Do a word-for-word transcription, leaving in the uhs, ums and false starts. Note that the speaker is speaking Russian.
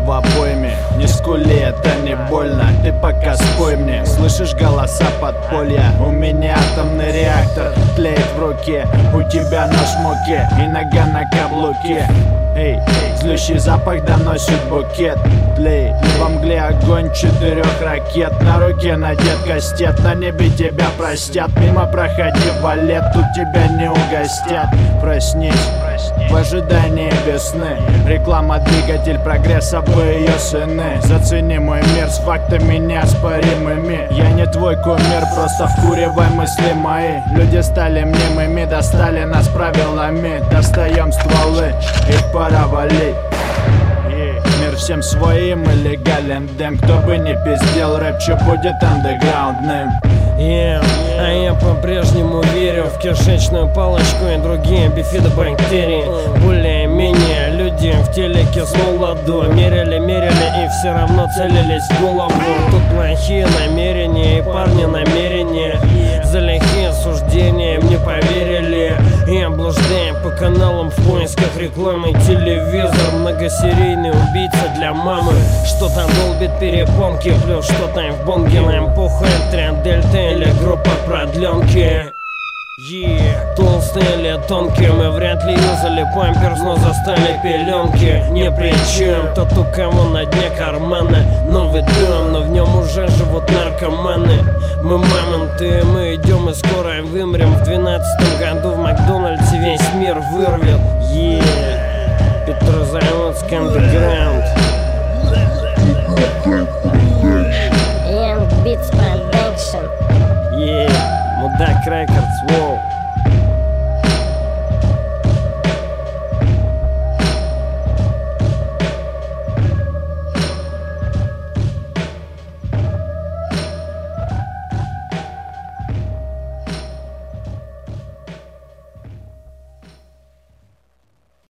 в обойме. Не скули, это не больно, ты пока спой мне. Слышишь голоса подполья? У меня атомный реактор тлеет в руке. У тебя нож в муке и нога на каблуке. Эй, злющий запах доносит букет. Тлей во мгле огонь четырех ракет. На руке надет кастет, на небе тебя простят. Мимо проходи, валет, тут тебя не угостят. Проснись в ожидании весны. Реклама, двигатель прогресса, вы ее сыны. Зацени мой мир с фактами неоспоримыми. Я не твой кумир, просто вкуривай мысли мои. Люди стали мнимыми, достали нас правилами. Достаем стволы, их пора валить. Мир всем своим и легален дым. Кто бы не пиздел, рэп чё будет андеграундным. Yeah, а я по-прежнему верю в кишечную палочку и другие бифидобактерии. Более-менее люди в телеке с молоду мерили, мерили и все равно целились в голову. Тут плохие намерения и парни намерения. За лихие суждения мне поверили. И блуждаем по каналам в поисках рекламы. Телевизор, многосерийный убийца для мамы. Что там долбит перепонки, плюс что там в бонге. Нам похуй, тренд дельта или группа продленки. Yeah. Толстые или тонкие, мы вряд ли юзали памперс, но застали пеленки. Не при чем, тот у кого на дне кармана новый дом, но в нем уже живут наркоманы. Мы мамонты, мы идем и скоро вымрем. В двенадцатом году в Макдональдсе весь мир вырвет. Yeah. Петрозаводский андеграунд. Young Beats Production. Yeah, Мудак Рекордс, воу.